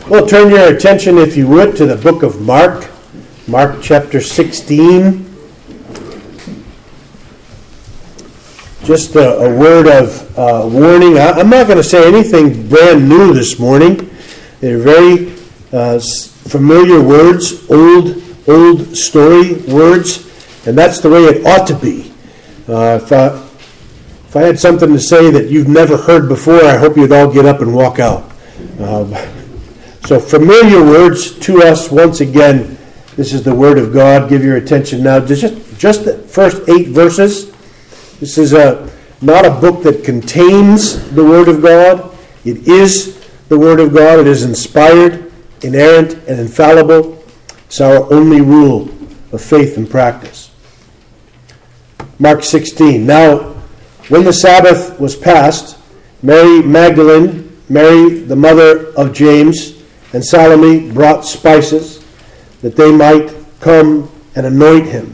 Well, turn your attention, if you would, to the book of Mark. Mark chapter 16. Just a word of warning. I'm not going to say anything brand new this morning. They're very familiar words, old story words, and that's the way it ought to be. If I had something to say that you've never heard before, I hope you'd all get up and walk out. So familiar words to us once again. This is the Word of God. Give your attention now to just the first 8 verses. This is not a book that contains the Word of God. It is the Word of God. It is inspired, inerrant, and infallible. It's our only rule of faith and practice. Mark 16. Now, when the Sabbath was past, Mary Magdalene, Mary the mother of James, and Salome brought spices that they might come and anoint him.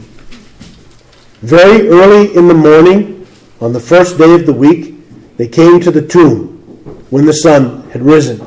Very early in the morning, on the first day of the week, they came to the tomb when the sun had risen.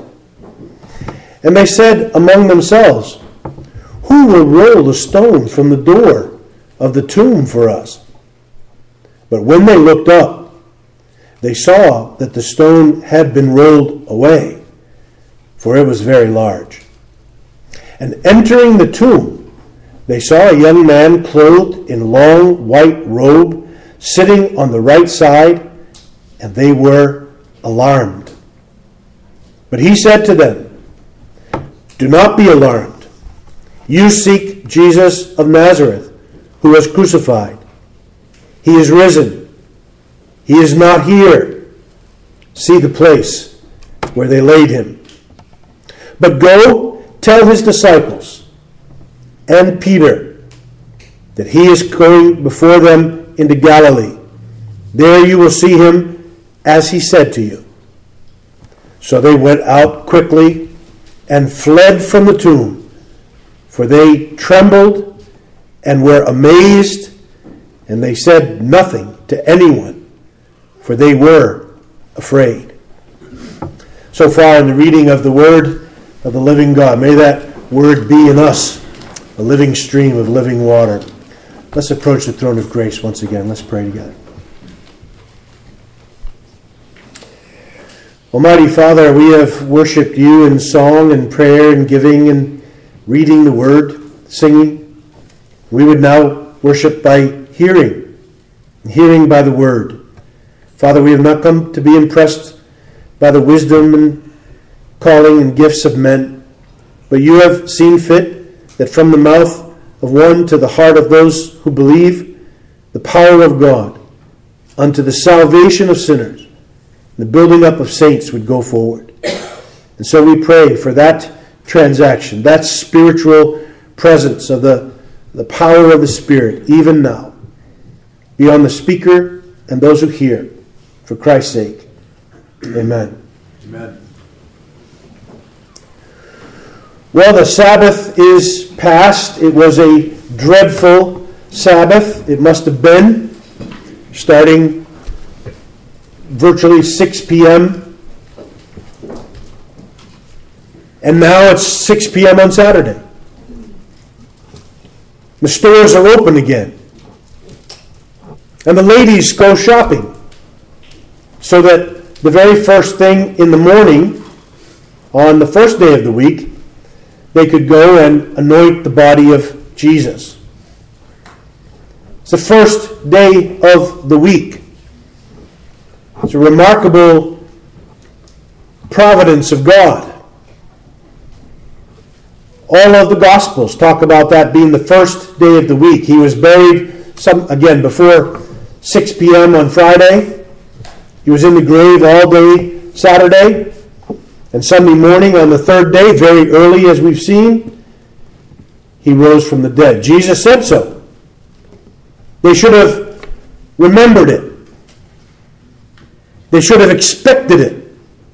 And they said among themselves, "Who will roll the stone from the door of the tomb for us?" But when they looked up, they saw that the stone had been rolled away, for it was very large. And entering the tomb, they saw a young man clothed in long white robe, sitting on the right side, and they were alarmed. But he said to them, "Do not be alarmed. You seek Jesus of Nazareth, who was crucified. He is risen. He is not here. See the place where they laid him. But go tell his disciples and Peter that he is going before them into Galilee. There you will see him as he said to you." So they went out quickly and fled from the tomb, for they trembled and were amazed, and they said nothing to anyone, for they were afraid. So far in the reading of the Word of the living God, may that Word be in us a living stream of living water. Let's approach the throne of grace once again. Let's pray together. Almighty Father, we have worshipped you in song and prayer and giving and reading the Word, singing. We would now worship by hearing by the Word. Father, we have not come to be impressed by the wisdom and calling and gifts of men, but you have seen fit that from the mouth of one to the heart of those who believe, the power of God unto the salvation of sinners, the building up of saints would go forward. And so we pray for that transaction, that spiritual presence of the power of the Spirit, even now, be on the speaker and those who hear, for Christ's sake. Amen. Amen. Well, the Sabbath is past. It was a dreadful Sabbath. It must have been, starting virtually 6 p.m. And now it's 6 p.m. on Saturday. The stores are open again. And the ladies go shopping. So that the very first thing in the morning, on the first day of the week, they could go and anoint the body of Jesus. It's the first day of the week. It's a remarkable providence of God. All of the Gospels talk about that being the first day of the week. He was buried, before 6 p.m. on Friday. He was in the grave all day Saturday. And Sunday morning on the third day, very early as we've seen, he rose from the dead. Jesus said so. They should have remembered it. They should have expected it.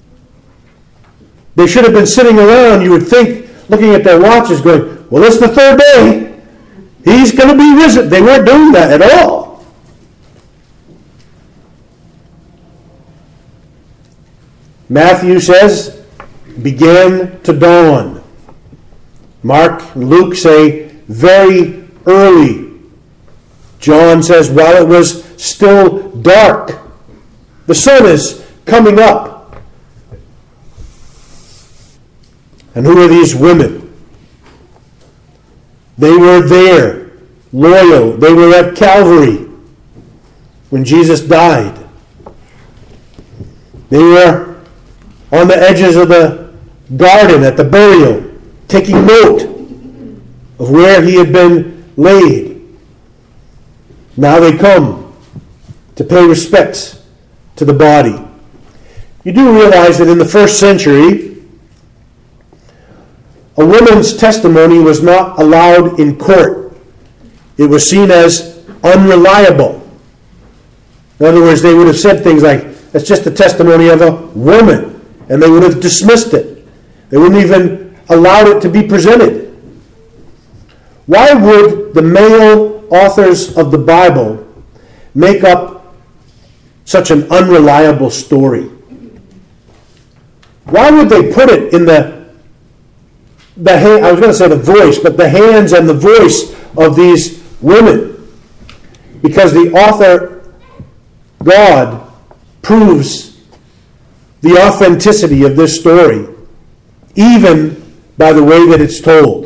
They should have been sitting around, you would think, looking at their watches going, well, it's the third day. He's going to be risen. They weren't doing that at all. Matthew says began to dawn. Mark and Luke say very early. John says while it was still dark. The sun is coming up. And who are these women? They were there, loyal. They were at Calvary when Jesus died. They were on the edges of the garden at the burial, taking note of where he had been laid. Now they come to pay respects to the body. You do realize that in the first century, a woman's testimony was not allowed in court. It was seen as unreliable. In other words, they would have said things like, that's just the testimony of a woman, and they would have dismissed it. They wouldn't even allow it to be presented. Why would the male authors of the Bible make up such an unreliable story? Why would they put it in the I was going to say the voice, but the hands and the voice of these women? Because the author, God, proves the authenticity of this story, even by the way that it's told.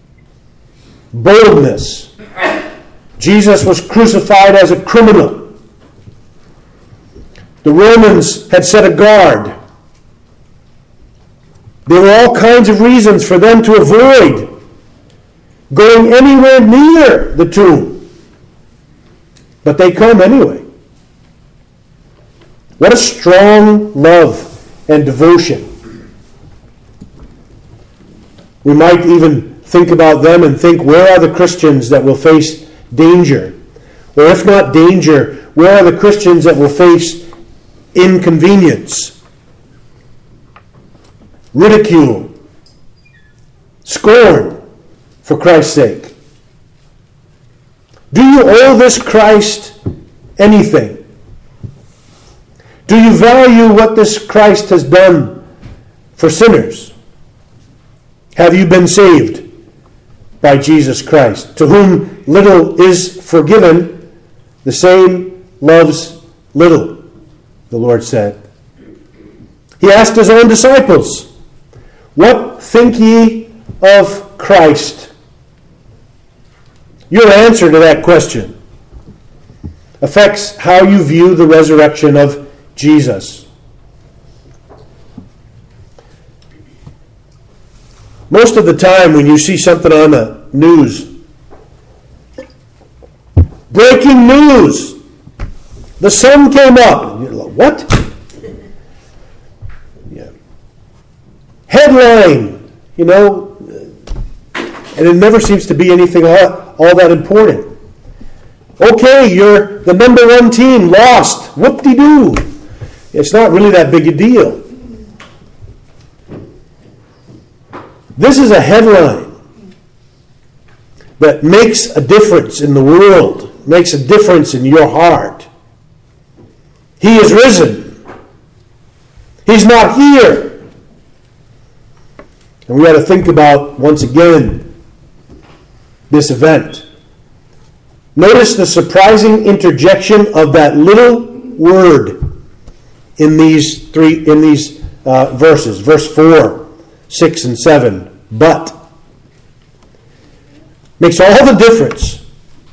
Boldness. Jesus was crucified as a criminal. The Romans had set a guard. There were all kinds of reasons for them to avoid going anywhere near the tomb. But they come anyway. What a strong love and devotion. We might even think about them and think, where are the Christians that will face danger? Or if not danger, where are the Christians that will face inconvenience, ridicule, scorn for Christ's sake? Do you owe this Christ anything? Do you value what this Christ has done for sinners? Have you been saved by Jesus Christ? To whom little is forgiven, the same loves little, the Lord said. He asked his own disciples, what think ye of Christ? Your answer to that question affects how you view the resurrection of Jesus. Most of the time when you see something on the news, breaking news, the sun came up. You're like, what? Yeah. Headline, and it never seems to be anything all that important. Okay, you're the number one team, lost. Whoop-de-doo. It's not really that big a deal. This is a headline that makes a difference in the world, makes a difference in your heart. He is risen. He's not here. And we got to think about, once again, this event. Notice the surprising interjection of that little word in these verses. Verse 4, 6, and 7. But. Makes all the difference.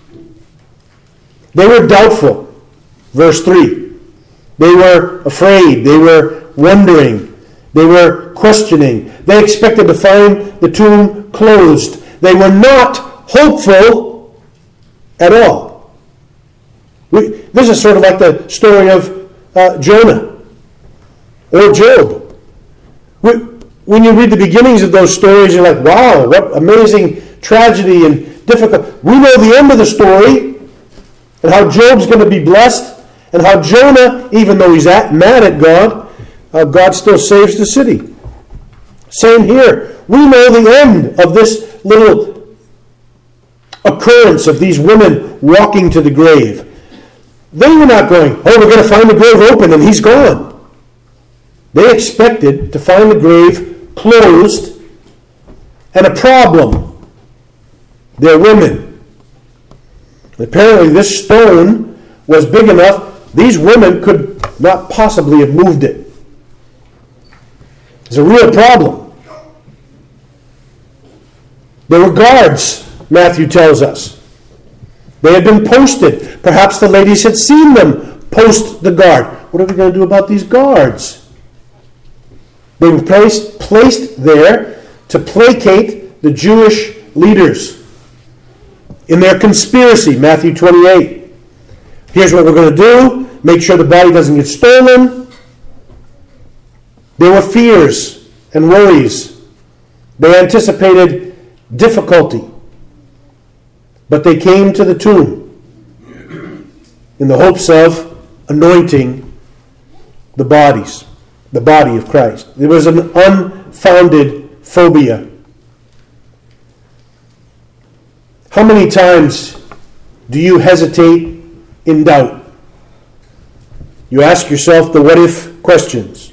They were doubtful. Verse 3. They were afraid. They were wondering. They were questioning. They expected to find the tomb closed. They were not hopeful at all. This is sort of like the story of Jonah or Job. When you read the beginnings of those stories, you're like, wow, what amazing tragedy and difficult. We know the end of the story and how Job's going to be blessed and how Jonah, even though he's mad at God, God still saves the city. Same here. We know the end of this little occurrence of these women walking to the grave. They were not going, oh, we're going to find the grave open and he's gone. They expected to find the grave closed, and a problem. They're women. Apparently this stone was big enough, these women could not possibly have moved it. It's a real problem. There were guards, Matthew tells us. They had been posted. Perhaps the ladies had seen them post the guard. What are we going to do about these guards? They were placed there to placate the Jewish leaders in their conspiracy, Matthew 28. Here's what we're going to do. Make sure the body doesn't get stolen. There were fears and worries. They anticipated difficulty. But they came to the tomb in the hopes of anointing the body of Christ. There was an unfounded phobia. How many times do you hesitate in doubt? You ask yourself the what if questions.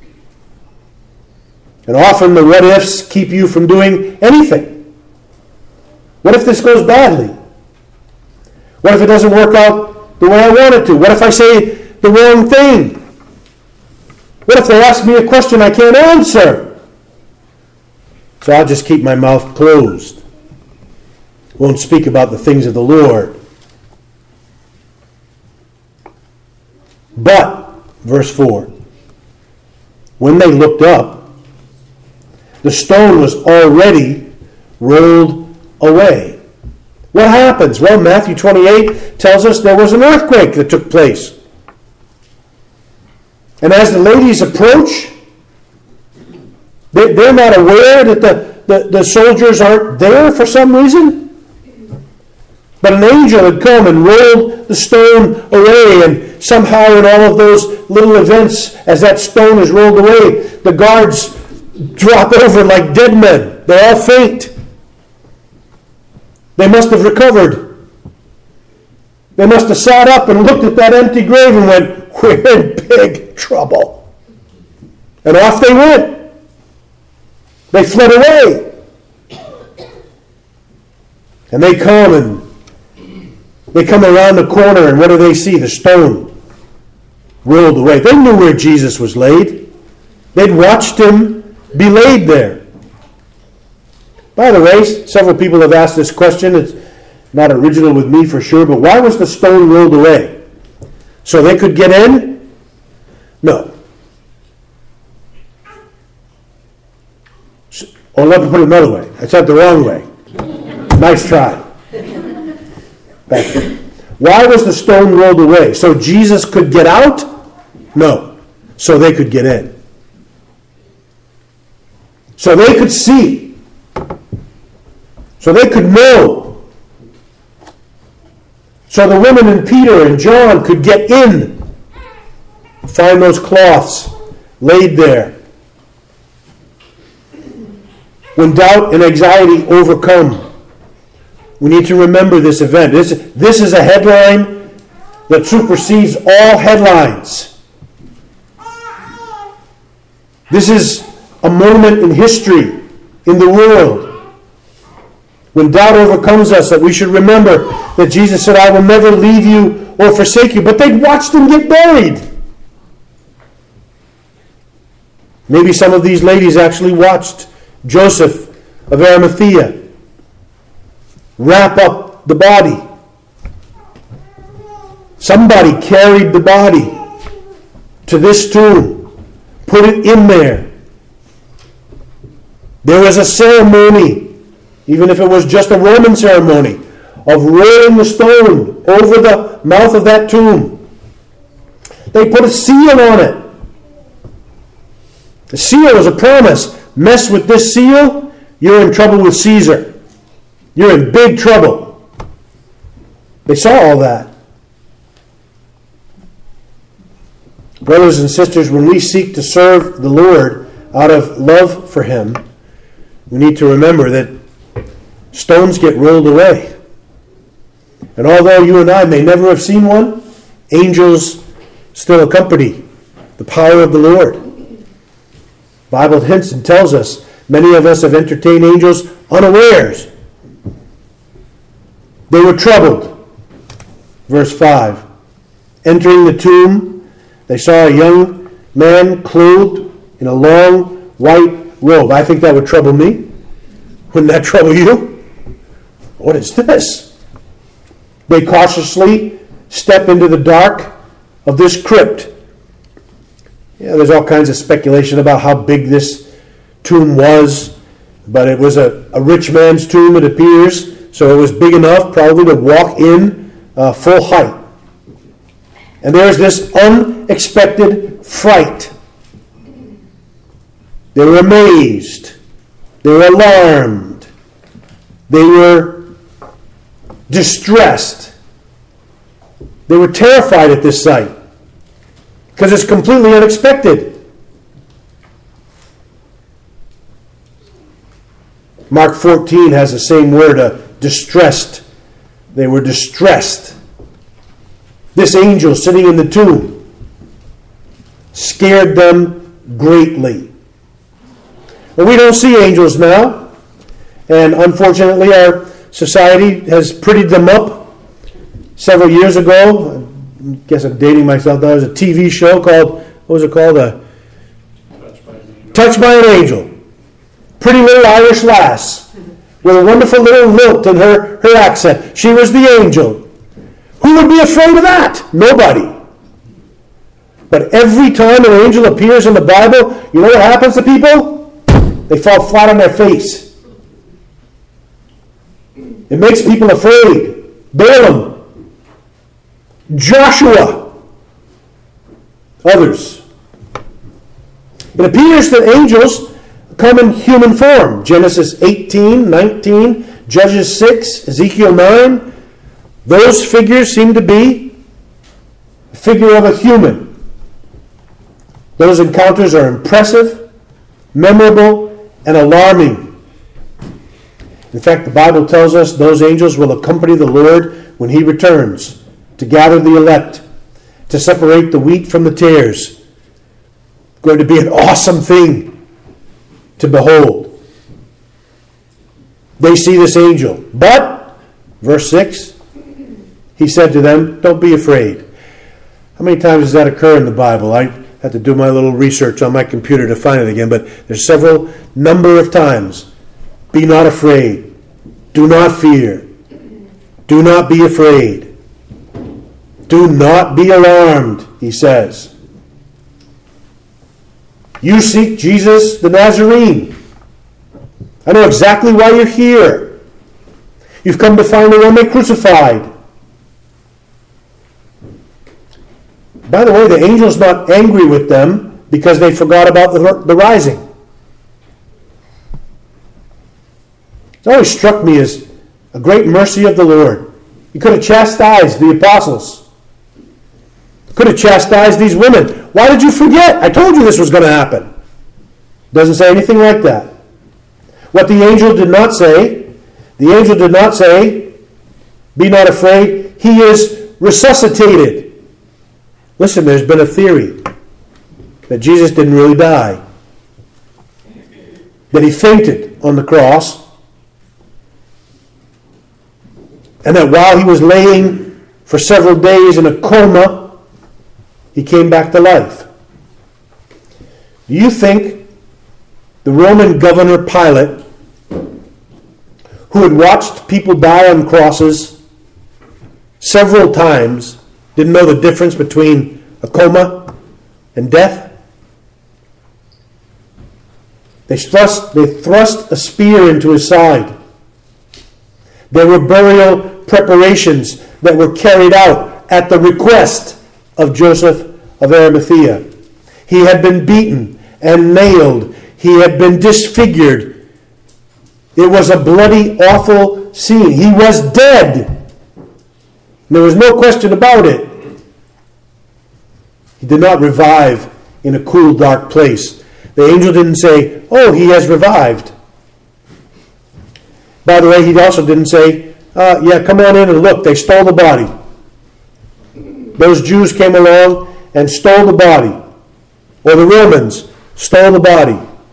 And often the what ifs keep you from doing anything. What if this goes badly? What if it doesn't work out the way I want it to? What if I say the wrong thing? What if they ask me a question I can't answer? So I'll just keep my mouth closed. Won't speak about the things of the Lord. But, verse 4, when they looked up, the stone was already rolled away. What happens? Well, Matthew 28 tells us there was an earthquake that took place. And as the ladies approach, they're not aware that the soldiers aren't there for some reason. But an angel had come and rolled the stone away, and somehow in all of those little events, as that stone is rolled away, the guards drop over like dead men. They all faint. They must have recovered. They must have sat up and looked at that empty grave and went, we're in big trouble. And off they went. They fled away. And they come around the corner, and what do they see? The stone rolled away. They knew where Jesus was laid. They'd watched him be laid there. By the way, several people have asked this question. It's not original with me for sure, but why was the stone rolled away? So they could get in? No. Or let me put it another way. I said it the wrong way. Nice try. Back there. Why was the stone rolled away? So Jesus could get out? No. So they could get in. So they could see. So they could know. So the women and Peter and John could get in. Find those cloths laid there. When doubt and anxiety overcome, we need to remember this event. This is a headline that supersedes all headlines. This is a moment in history, in the world. When doubt overcomes us, that we should remember that Jesus said, I will never leave you or forsake you. But they'd watched him get buried. Maybe some of these ladies actually watched Joseph of Arimathea wrap up the body. Somebody carried the body to this tomb, put it in there. There was a ceremony, even if it was just a Roman ceremony, of rolling the stone over the mouth of that tomb. They put a seal on it. The seal was a promise. Mess with this seal, you're in trouble with Caesar. You're in big trouble. They saw all that. Brothers and sisters, when we seek to serve the Lord out of love for him, we need to remember that stones get rolled away. And although you and I may never have seen one, angels still accompany the power of the Lord. Bible hints and tells us many of us have entertained angels unawares. They were troubled. Verse 5. Entering the tomb, they saw a young man clothed in a long white robe. I think that would trouble me. Wouldn't that trouble you? What is this? They cautiously step into the dark of this crypt. Yeah, there's all kinds of speculation about how big this tomb was, but it was a rich man's tomb, it appears, so it was big enough probably to walk in full height. And there's this unexpected fright. They were amazed. They were alarmed. They were distressed. They were terrified at this sight because it's completely unexpected. Mark 14 has the same word, distressed. They were distressed. This angel sitting in the tomb scared them greatly. Well, we don't see angels now, and unfortunately our society has prettied them up. Several years ago, I guess I'm dating myself, there was a TV show called, what was it called? Touched by an Angel. Pretty little Irish lass with a wonderful little lilt in her accent. She was the angel. Who would be afraid of that? Nobody. But every time an angel appears in the Bible, you know what happens to people? They fall flat on their face. It makes people afraid. Balaam, Joshua, others. It appears that angels come in human form. Genesis 18, 19, Judges 6, Ezekiel 9. Those figures seem to be a figure of a human. Those encounters are impressive, memorable, and alarming. In fact, the Bible tells us those angels will accompany the Lord when He returns to gather the elect, to separate the wheat from the tares. It's going to be an awesome thing to behold. They see this angel. But, verse 6, He said to them, don't be afraid. How many times does that occur in the Bible? I have to do my little research on my computer to find it again, but there's several number of times. Be not afraid. Do not fear. Do not be afraid. Do not be alarmed, He says. You seek Jesus the Nazarene. I know exactly why you're here. You've come to find the one they crucified. By the way, the angel's not angry with them because they forgot about the rising. It's always struck me as a great mercy of the Lord. He could have chastised the apostles. Could have chastised these women. Why did you forget? I told you this was going to happen. Doesn't say anything like that. What the angel did not say, be not afraid. He is resuscitated. Listen, there's been a theory that Jesus didn't really die. That He fainted on the cross. And that while He was laying for several days in a coma, He came back to life. Do you think the Roman governor Pilate, who had watched people die on crosses several times, didn't know the difference between a coma and death? They thrust a spear into His side. There were burial preparations that were carried out at the request of Joseph of Arimathea. He had been beaten and nailed. He had been disfigured. It was a bloody, awful scene. He was dead. There was no question about it. He did not revive in a cool, dark place. The angel didn't say, oh, He has revived. By the way, He also didn't say, yeah, come on in and look, they stole the body. Those Jews came along and stole the body. Or the Romans stole the body.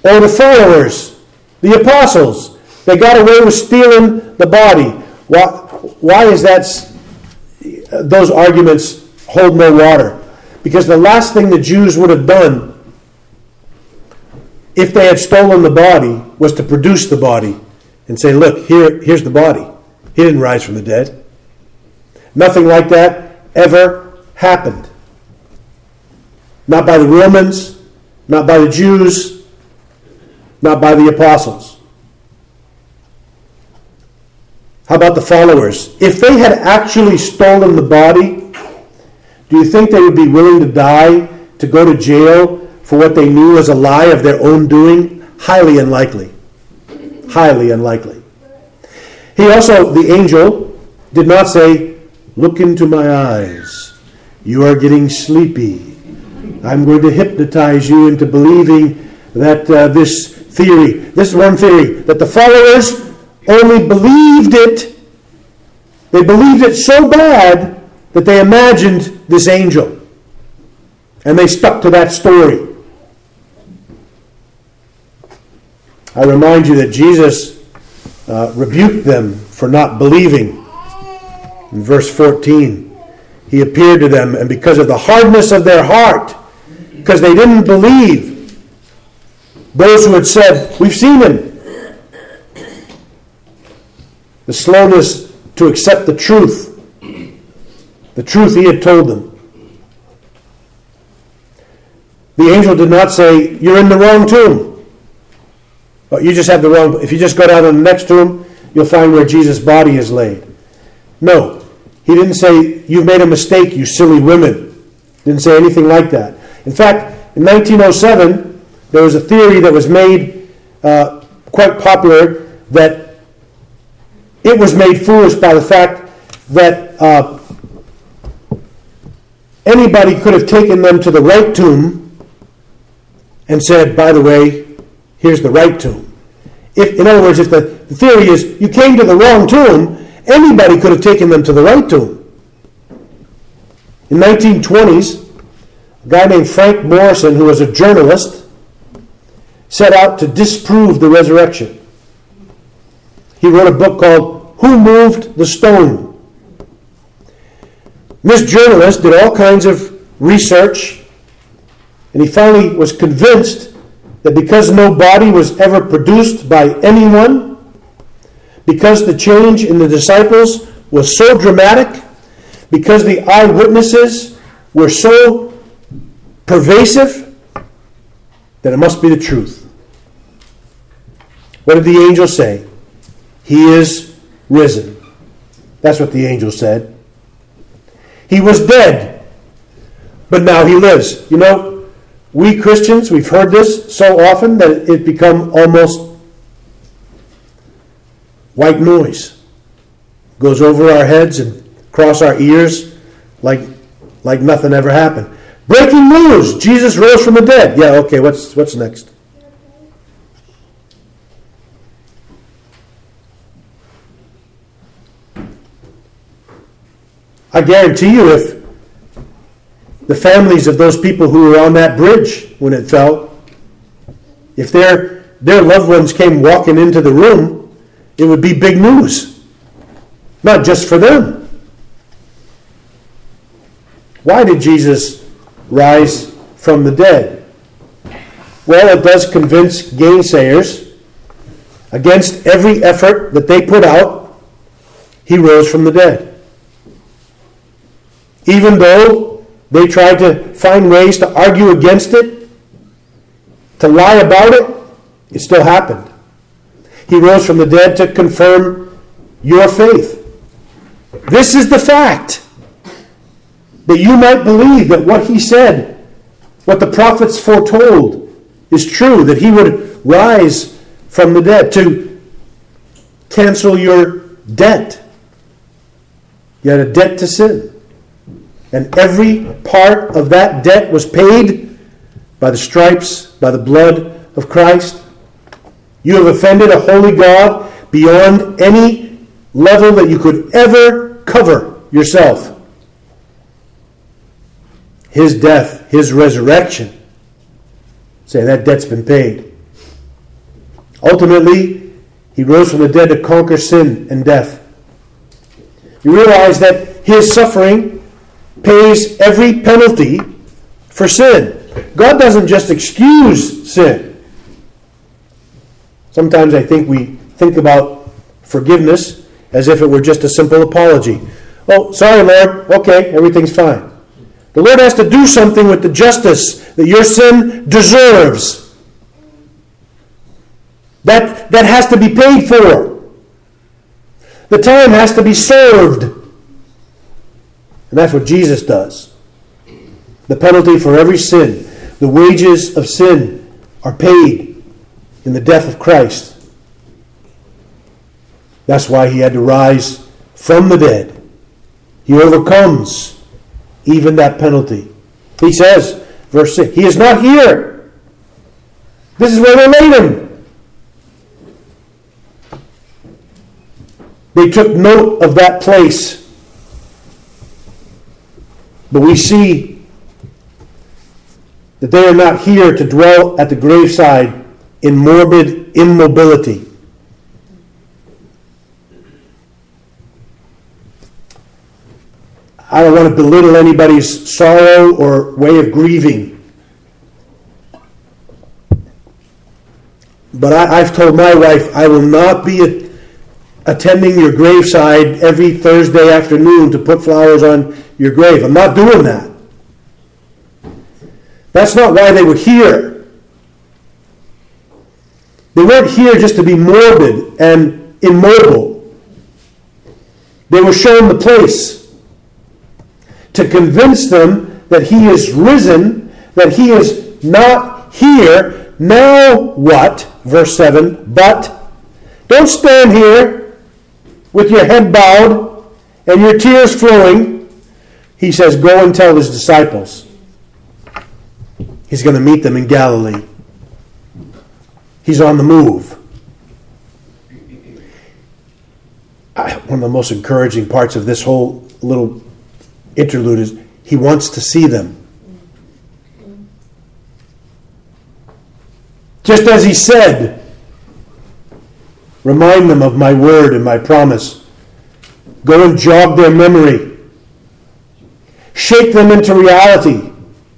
Or the followers, the apostles, they got away with stealing the body. Why is that? Those arguments hold no water. Because the last thing the Jews would have done if they had stolen the body was to produce the body and say, look, here's the body. He didn't rise from the dead. Nothing like that ever happened. Not by the Romans, not by the Jews, not by the apostles. How about the followers? If they had actually stolen the body, do you think they would be willing to die, to go to jail for what they knew was a lie of their own doing? Highly unlikely. Highly unlikely. He also, the angel, did not say, look into my eyes. You are getting sleepy. I'm going to hypnotize you into believing that this one theory, that the followers only believed it. They believed it so bad that they imagined this angel. And they stuck to that story. I remind you that Jesus rebuked them for not believing. In verse 14, he appeared to them, and because of the hardness of their heart, because they didn't believe, those who had said, we've seen him. The slowness to accept the truth he had told them. The angel did not say, you're in the wrong tomb. Oh, you just have the wrong. If you just go down to the next tomb, you'll find where Jesus' body is laid. No, he didn't say, you've made a mistake, you silly women. Didn't say anything like that. In fact, in 1907, there was a theory that was made quite popular that it was made foolish by the fact that anybody could have taken them to the right tomb and said, by the way, here's the right tomb. In other words, if the theory is you came to the wrong tomb, anybody could have taken them to the right tomb. In 1920s, a guy named Frank Morrison, who was a journalist, set out to disprove the resurrection. He wrote a book called Who Moved the Stone? This journalist did all kinds of research, and he finally was convinced that because no body was ever produced by anyone, because the change in the disciples was so dramatic, because the eyewitnesses were so pervasive, that it must be the truth. What did the angel say? He is risen. That's what the angel said. He was dead, but now he lives. You know, we Christians, we've heard this so often that it become almost white noise. Goes over our heads and across our ears like nothing ever happened. Breaking news! Jesus rose from the dead. Yeah, okay, what's next? I guarantee you if the families of those people who were on that bridge when it fell, if their loved ones came walking into the room, it would be big news. Not just for them. Why did Jesus rise from the dead? Well, it does convince gainsayers against every effort that they put out, he rose from the dead. Even though they tried to find ways to argue against it, to lie about it, it still happened. He rose from the dead to confirm your faith. This is the fact. That you might believe that what he said, what the prophets foretold, is true. That he would rise from the dead to cancel your debt. You had a debt to sin. And every part of that debt was paid by the stripes, by the blood of Christ. You have offended a holy God beyond any level that you could ever cover yourself. His death, his resurrection, say that debt's been paid. Ultimately, he rose from the dead to conquer sin and death. You realize that his suffering pays every penalty for sin. God doesn't just excuse sin. Sometimes I think we think about forgiveness as if it were just a simple apology. Oh, sorry, Lord. Okay, everything's fine. The Lord has to do something with the justice that your sin deserves. That has to be paid for. The time has to be served. And that's what Jesus does. The penalty for every sin, the wages of sin, are paid in the death of Christ. That's why he had to rise from the dead. He overcomes even that penalty. He says, verse 6, he is not here. This is where they laid him. They took note of that place. But we see that they are not here to dwell at the graveside in morbid immobility. I don't want to belittle anybody's sorrow or way of grieving. But I've told my wife, I will not be attending your graveside every Thursday afternoon to put flowers on your grave. I'm not doing that. That's not why they were here. They weren't here just to be morbid and immobile. They were shown the place to convince them that he is risen, that he is not here. Now what? Verse 7, but don't stand here with your head bowed and your tears flowing. He says, go and tell his disciples. He's going to meet them in Galilee. He's on the move. One of the most encouraging parts of this whole little interlude is he wants to see them. Just as he said, remind them of my word and my promise. Go and jog their memory. Shake them into reality.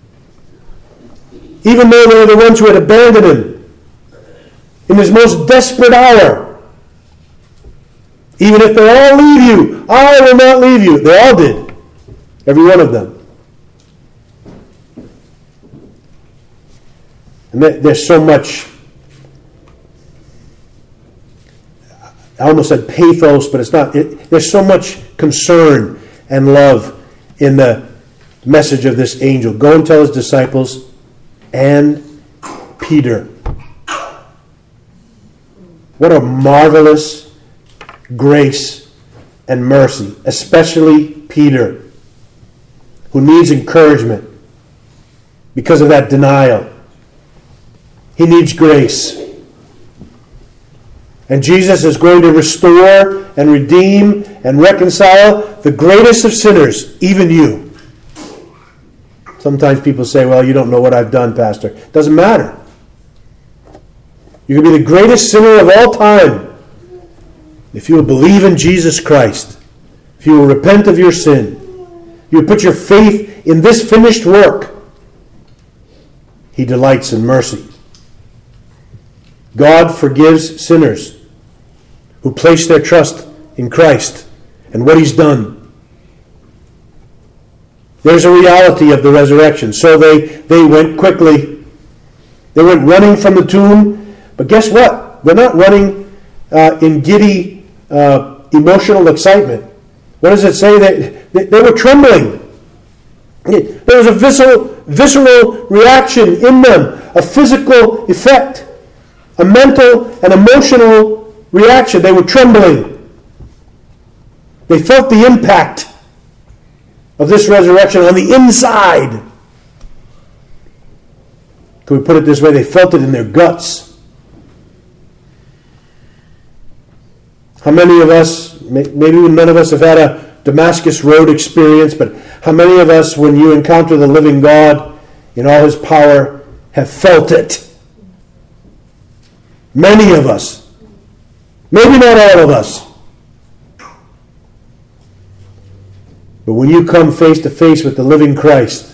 Even though they were the ones who had abandoned him in his most desperate hour. Even if they all leave you, I will not leave you. They all did. Every one of them. And there's so much, I almost said pathos, but it's not. There's so much concern and love in the message of this angel. Go and tell his disciples and Peter. What a marvelous grace and mercy, especially Peter, who needs encouragement because of that denial. He needs grace. And Jesus is going to restore and redeem and reconcile the greatest of sinners, even you. Sometimes people say, well, you don't know what I've done, Pastor. It doesn't matter. You can be the greatest sinner of all time if you will believe in Jesus Christ, if you will repent of your sin, you will put your faith in this finished work. He delights in mercy. God forgives sinners who place their trust in Christ and what he's done. There's a reality of the resurrection. So they went quickly. They went running from the tomb. But guess what? They're not running in giddy, emotional excitement. What does it say? They were trembling. There was a visceral reaction in them, a physical effect, a mental and emotional reaction. They were trembling. They felt the impact of this resurrection on the inside. Can we put it this way? They felt it in their guts. How many of us, maybe none of us have had a Damascus Road experience, but how many of us, when you encounter the living God in all his power, have felt it? Many of us. Maybe not all of us. But when you come face to face with the living Christ,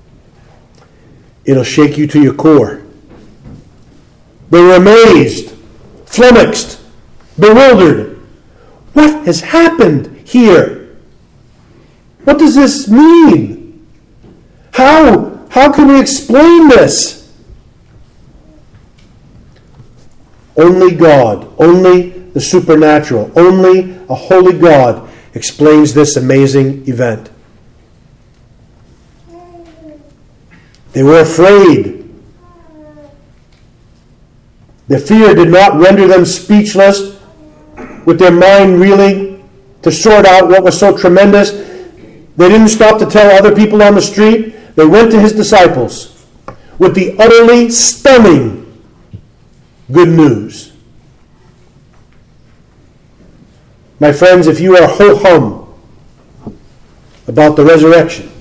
it'll shake you to your core. They were amazed, flummoxed, bewildered. What has happened here? What does this mean? How can we explain this? Only God, only the supernatural, only a holy God explains this amazing event. They were afraid. Their fear did not render them speechless, with their mind reeling to sort out what was so tremendous. They didn't stop to tell other people on the street. They went to his disciples with the utterly stunning good news. My friends, if you are ho-hum about the resurrection,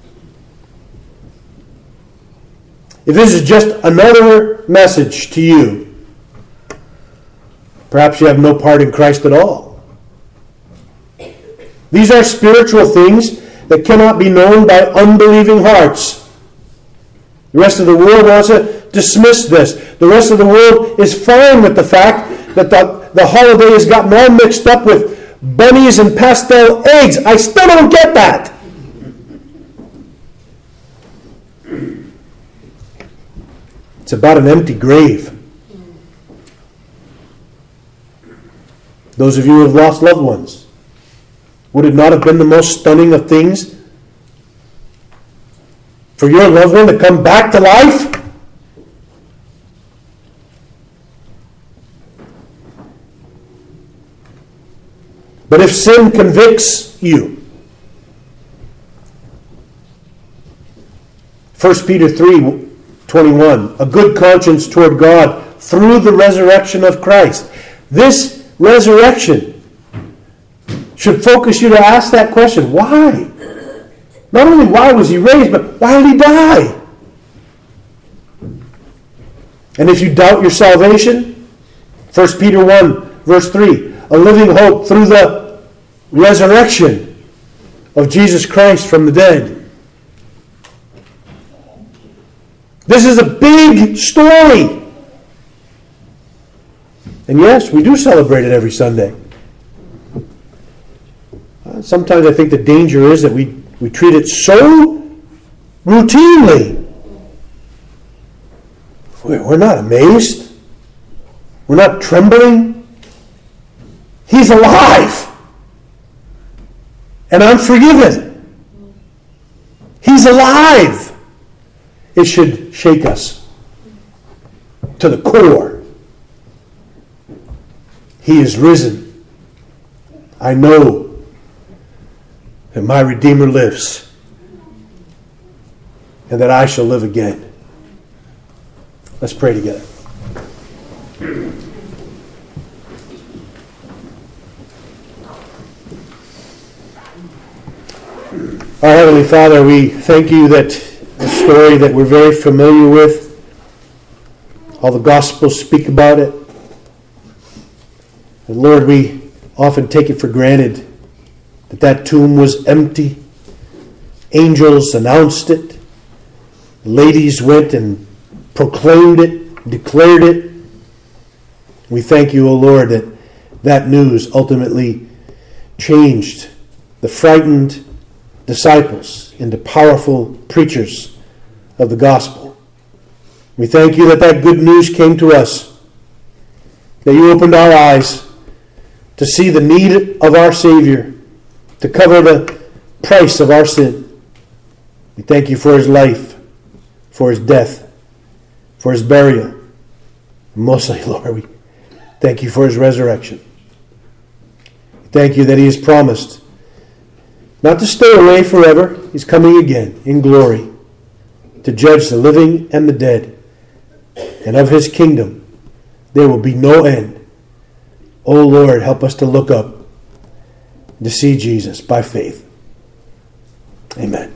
if this is just another message to you, perhaps you have no part in Christ at all. These are spiritual things that cannot be known by unbelieving hearts. The rest of the world wants to dismiss this. The rest of the world is fine with the fact that the holiday has gotten all mixed up with bunnies and pastel eggs. I still don't get that. It's about an empty grave. Those of you who have lost loved ones, would it not have been the most stunning of things for your loved one to come back to life? But if sin convicts you, 1 Peter 3:21, a good conscience toward God through the resurrection of Christ. This resurrection should focus you to ask that question. Why? Not only why was he raised, but why did he die? And if you doubt your salvation, 1 Peter 1, verse 3, a living hope through the resurrection of Jesus Christ from the dead. This is a big story. And yes, we do celebrate it every Sunday. Sometimes I think the danger is that we treat it so routinely. We're not amazed. We're not trembling. He's alive. And I'm forgiven. He's alive. It should shake us to the core. He is risen. I know that my Redeemer lives and that I shall live again. Let's pray together. Our Heavenly Father, we thank you that the story that we're very familiar with, all the Gospels speak about it. And Lord, we often take it for granted that that tomb was empty. Angels announced it. Ladies went and proclaimed it, declared it. We thank you, O Lord, that that news ultimately changed the frightened disciples into powerful preachers of the gospel. We thank you that that good news came to us, that you opened our eyes to see the need of our Savior, to cover the price of our sin. We thank you for his life, for his death, for his burial. And mostly, Lord, we thank you for his resurrection. We thank you that he has promised not to stay away forever. He's coming again in glory to judge the living and the dead. And of his kingdom there will be no end. O Lord, help us to look up and to see Jesus by faith. Amen.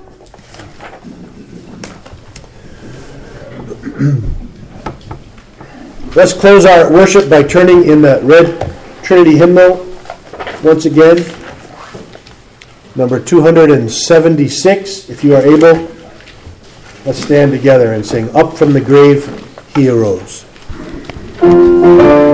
Let's close our worship by turning in the red Trinity hymnal once again. Number 276, if you are able, let's stand together and sing, "Up from the grave he arose."